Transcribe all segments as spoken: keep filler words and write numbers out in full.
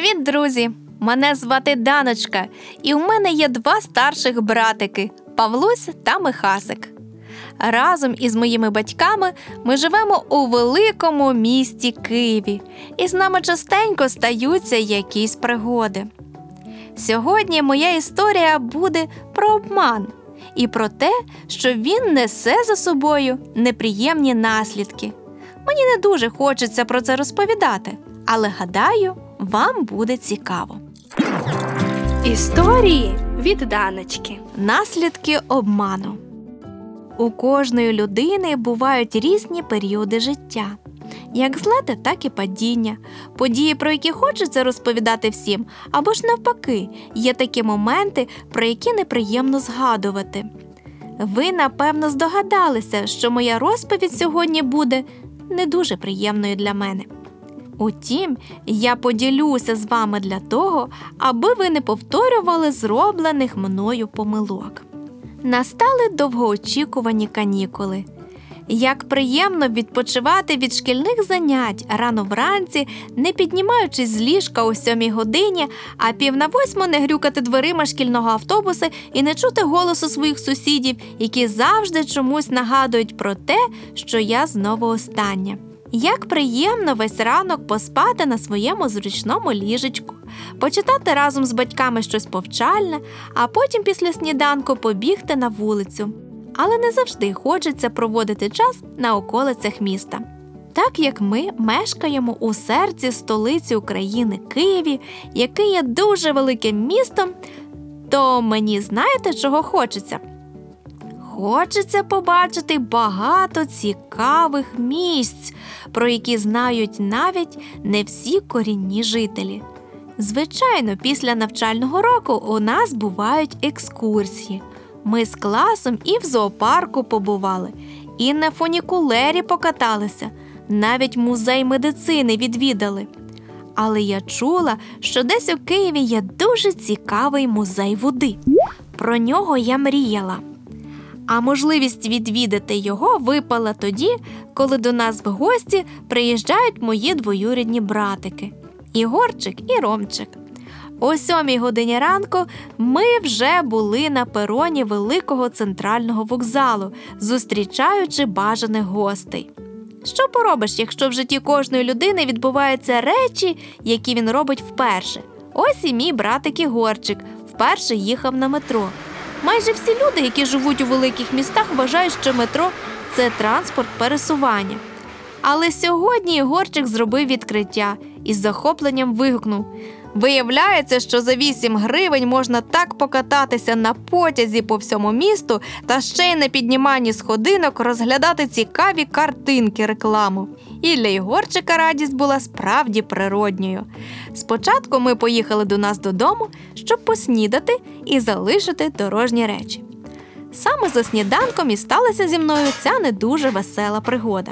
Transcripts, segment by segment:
Привіт, друзі! Мене звати Даночка, і у мене є два старших братики – Павлусь та Михасик. Разом із моїми батьками ми живемо у великому місті Києві, і з нами частенько стаються якісь пригоди. Сьогодні моя історія буде про обман і про те, що він несе за собою неприємні наслідки. Мені не дуже хочеться про це розповідати, але гадаю, вам буде цікаво. Історії від Даночки. Наслідки обману. У кожної людини бувають різні періоди життя. Як злети, так і падіння. Події, про які хочеться розповідати всім, або ж навпаки, є такі моменти, про які неприємно згадувати. Ви, напевно, здогадалися, що моя розповідь сьогодні буде не дуже приємною для мене. Утім, я поділюся з вами для того, аби ви не повторювали зроблених мною помилок. Настали довгоочікувані канікули. Як приємно відпочивати від шкільних занять рано вранці, не піднімаючись з ліжка о сьомій годині, а пів на восьму не грюкати дверима шкільного автобуса і не чути голосу своїх сусідів, які завжди чомусь нагадують про те, що я знову остання. Як приємно весь ранок поспати на своєму зручному ліжечку, почитати разом з батьками щось повчальне, а потім після сніданку побігти на вулицю. Але не завжди хочеться проводити час на околицях міста. Так як ми мешкаємо у серці столиці України Києві, який є дуже великим містом, то мені знаєте, чого хочеться? Хочеться побачити багато цікавих місць, про які знають навіть не всі корінні жителі. Звичайно, після навчального року у нас бувають екскурсії. Ми з класом і в зоопарку побували, і на фунікулері покаталися, навіть музей медицини відвідали. Але я чула, що десь у Києві є дуже цікавий музей води. Про нього я мріяла. А можливість відвідати його випала тоді, коли до нас в гості приїжджають мої двоюрідні братики – Ігорчик і Ромчик. О сьомій годині ранку ми вже були на пероні великого центрального вокзалу, зустрічаючи бажаних гостей. Що поробиш, якщо в житті кожної людини відбуваються речі, які він робить вперше? Ось і мій братик Ігорчик вперше їхав на метро. Майже всі люди, які живуть у великих містах, вважають, що метро – це транспорт пересування. Але сьогодні Ігорчик зробив відкриття і з захопленням вигукнув: «Виявляється, що за вісім гривень можна так покататися на потязі по всьому місту та ще й на підніманні сходинок розглядати цікаві картинки рекламу». І для Ігорчика радість була справді природньою. Спочатку ми поїхали до нас додому, щоб поснідати і залишити дорожні речі. Саме за сніданком і сталася зі мною ця не дуже весела пригода.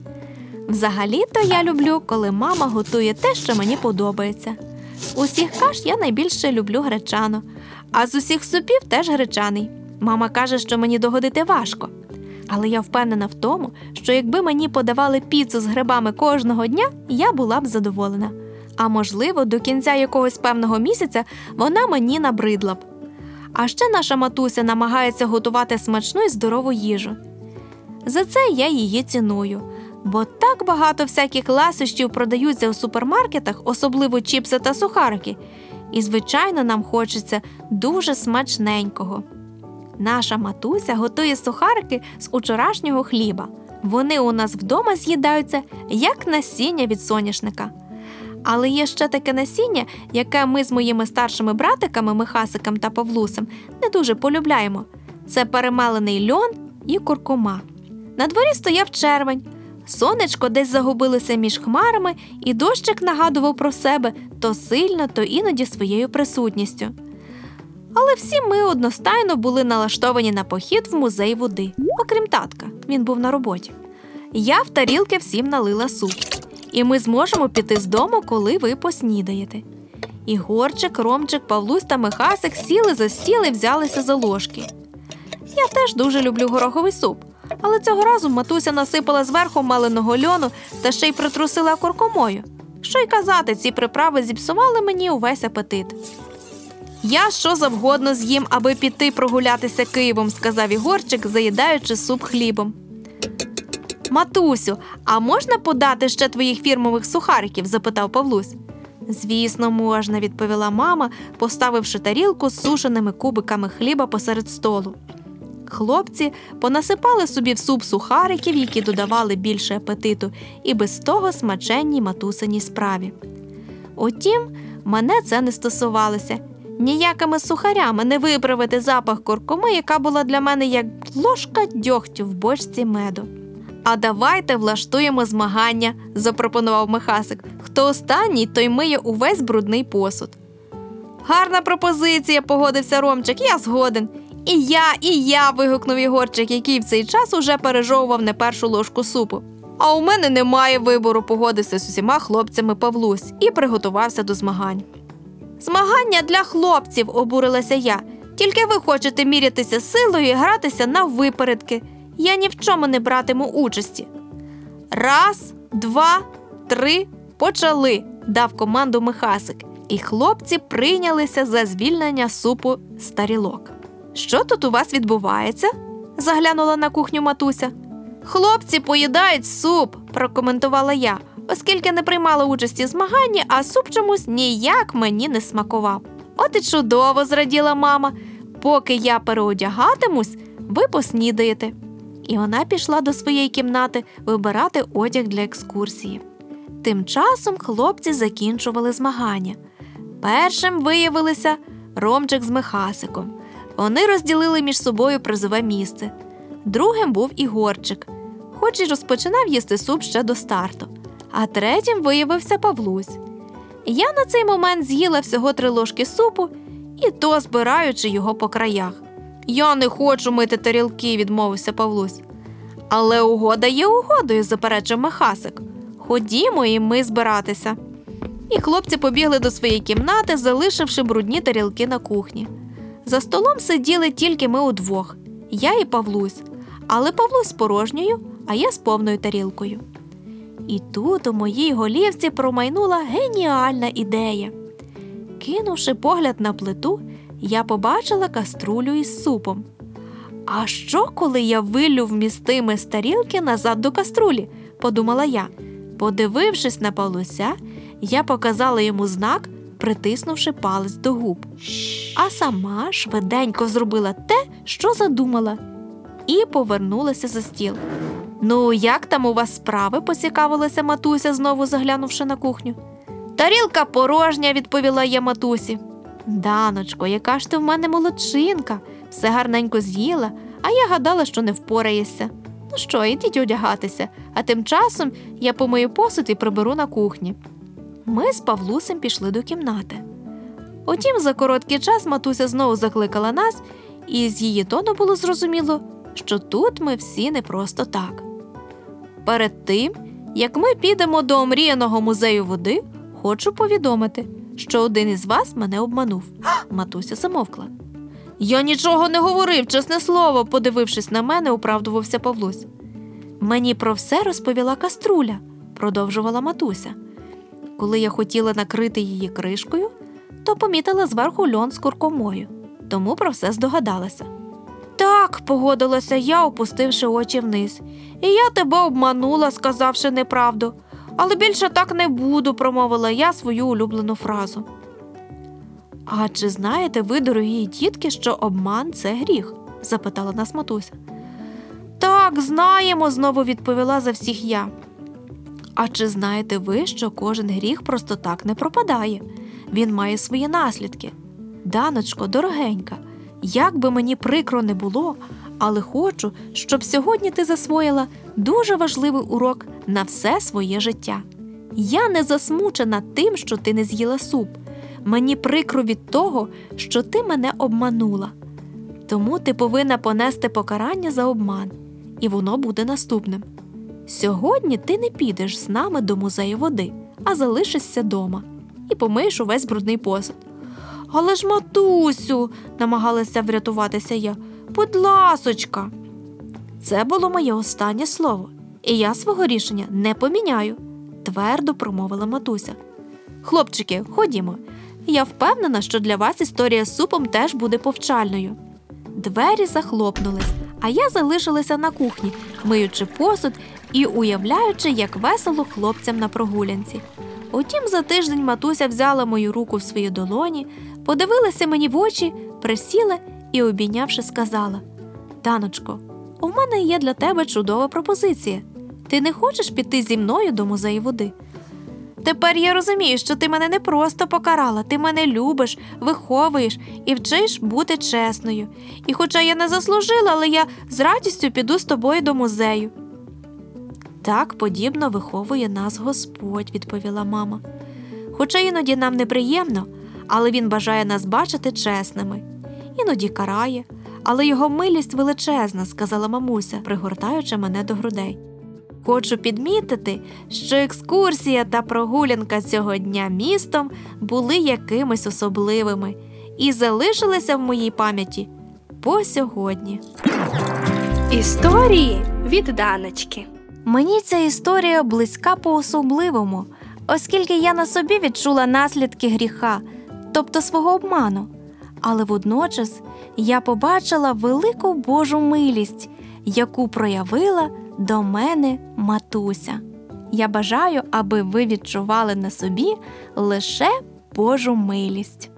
Взагалі-то я люблю, коли мама готує те, що мені подобається. З усіх каш я найбільше люблю гречану, а з усіх супів теж гречаний. Мама каже, що мені догодити важко. Але я впевнена в тому, що якби мені подавали піцу з грибами кожного дня, я була б задоволена. А можливо, до кінця якогось певного місяця вона мені набридла б. А ще наша матуся намагається готувати смачну і здорову їжу. За це я її ціную. Бо так багато всяких ласощів продаються у супермаркетах, особливо чіпси та сухарики. І, звичайно, нам хочеться дуже смачненького. Наша матуся готує сухарики з учорашнього хліба. Вони у нас вдома з'їдаються, як насіння від соняшника. Але є ще таке насіння, яке ми з моїми старшими братиками Михасиком та Павлусем не дуже полюбляємо. Це перемелений льон і куркума. На дворі стояв червень. Сонечко десь загубилося між хмарами, і дощик нагадував про себе то сильно, то іноді своєю присутністю. Але всі ми одностайно були налаштовані на похід в музей води, окрім татка, він був на роботі. Я в тарілки всім налила суп, і ми зможемо піти з дому, коли ви поснідаєте. Ігорчик, Ромчик, Павлусь та Михасик сіли за стіл і взялися за ложки. Я теж дуже люблю гороховий суп. Але цього разу матуся насипала зверху меленого льону та ще й притрусила куркумою. Що й казати, ці приправи зіпсували мені увесь апетит. «Я що завгодно з'їм, аби піти прогулятися Києвом», – сказав Ігорчик, заїдаючи суп хлібом. «Матусю, а можна подати ще твоїх фірмових сухариків?» – запитав Павлусь. «Звісно, можна», – відповіла мама, поставивши тарілку з сушеними кубиками хліба посеред столу. Хлопці понасипали собі в суп сухариків, які додавали більше апетиту, і без того смаченній матусиній справі. Утім, мене це не стосувалося. Ніякими сухарями не виправити запах куркуми, яка була для мене як ложка дьогтю в бочці меду. «А давайте влаштуємо змагання», – запропонував Михасик. «Хто останній, той миє увесь брудний посуд». «Гарна пропозиція», – погодився Ромчик, – «я згоден». «І я, і я!» – вигукнув Ігорчик, який в цей час уже пережовував не першу ложку супу. «А у мене немає вибору», – погодився з усіма хлопцями Павлусь і приготувався до змагань. «Змагання для хлопців», – обурилася я. «Тільки ви хочете мірятися силою і гратися на випередки. Я ні в чому не братиму участі». «Раз, два, три, почали», – дав команду Михасик, і хлопці прийнялися за звільнення супу з тарілок. «Що тут у вас відбувається?» – заглянула на кухню матуся. «Хлопці поїдають суп», – прокоментувала я, оскільки не приймала участі в змаганні, а суп чомусь ніяк мені не смакував. «От і чудово», – зраділа мама. «Поки я переодягатимусь, ви поснідаєте». І вона пішла до своєї кімнати вибирати одяг для екскурсії. Тим часом хлопці закінчували змагання. Першим виявилися Ромчик з Михасиком. Вони розділили між собою призове місце. Другим був Ігорчик, хоч і розпочинав їсти суп ще до старту. А третім виявився Павлусь. Я на цей момент з'їла всього три ложки супу, і то збираючи його по краях. «Я не хочу мити тарілки», – відмовився Павлусь. «Але угода є угодою», – заперечив Михасик. «Ходімо і ми збиратися». І хлопці побігли до своєї кімнати, залишивши брудні тарілки на кухні. За столом сиділи тільки ми удвох – я і Павлусь. Але Павлусь з порожньою, а я з повною тарілкою. І тут у моїй голівці промайнула геніальна ідея. Кинувши погляд на плиту, я побачила каструлю із супом. «А що, коли я виллю вмістиме з тарілки назад до каструлі?» – подумала я. Подивившись на Павлуся, я показала йому знак, притиснувши палець до губ. А сама швиденько зробила те, що задумала, і повернулася за стіл. «Ну, як там у вас справи?» – поцікавилася матуся, знову заглянувши на кухню. «Тарілка порожня», – відповіла я матусі. «Даночко, яка ж ти в мене молодчинка, все гарненько з'їла, а я гадала, що не впораєшся. Ну що, ідіть одягатися, а тим часом я помию посуд і приберу на кухні». Ми з Павлусем пішли до кімнати. Утім, за короткий час матуся знову закликала нас, і з її тону було зрозуміло, що тут ми всі не просто так. Перед тим, як ми підемо до омріяного музею води, хочу повідомити, що один із вас мене обманув. Матуся замовкла. «Я нічого не говорив, чесне слово», – подивившись на мене, оправдувався Павлусь. «Мені про все розповіла каструля», – продовжувала матуся. Коли я хотіла накрити її кришкою, то помітила зверху льон з куркумою, тому про все здогадалася. «Так», – погодилася я, опустивши очі вниз. «І я тебе обманула, сказавши неправду. Але більше так не буду», – промовила я свою улюблену фразу. «А чи знаєте ви, дорогі дітки, що обман – це гріх?» – запитала нас матуся. «Так, знаємо», – знову відповіла за всіх я. «А чи знаєте ви, що кожен гріх просто так не пропадає? Він має свої наслідки. Даночко, дорогенька, як би мені прикро не було, але хочу, щоб сьогодні ти засвоїла дуже важливий урок на все своє життя. Я не засмучена тим, що ти не з'їла суп. Мені прикро від того, що ти мене обманула. Тому ти повинна понести покарання за обман, і воно буде наступним. Сьогодні ти не підеш з нами до музею води, а залишишся дома і помиєш увесь брудний посуд». «Але ж, матусю», – намагалася врятуватися я, – «будь ласочка». Це було моє останнє слово, і я свого рішення не поміняю. твердо промовила матуся. Хлопчики, ходімо. Я впевнена, що для вас історія з супом теж буде повчальною. Двері захлопнулись, а я залишилася на кухні, миючи посуд і уявляючи, як весело хлопцям на прогулянці. Утім, за тиждень матуся взяла мою руку в свої долоні, подивилася мені в очі, присіла і, обійнявши, сказала: «Даночко, у мене є для тебе чудова пропозиція. Ти не хочеш піти зі мною до музею води? Тепер я розумію, що ти мене не просто покарала, ти мене любиш, виховуєш і вчиш бути чесною. І хоча я не заслужила, але я з радістю піду з тобою до музею». «Так подібно виховує нас Господь», – відповіла мама. «Хоча іноді нам неприємно, але Він бажає нас бачити чесними. Іноді карає, але Його милість величезна», – сказала мамуся, пригортаючи мене до грудей. Хочу підмітити, що екскурсія та прогулянка цього дня містом були якимись особливими і залишилися в моїй пам'яті по сьогодні. Історії від Даночки. Мені ця історія близька по-особливому, оскільки я на собі відчула наслідки гріха, тобто свого обману. Але водночас я побачила велику Божу милість, яку проявила до мене матуся. Я бажаю, аби ви відчували на собі лише Божу милість.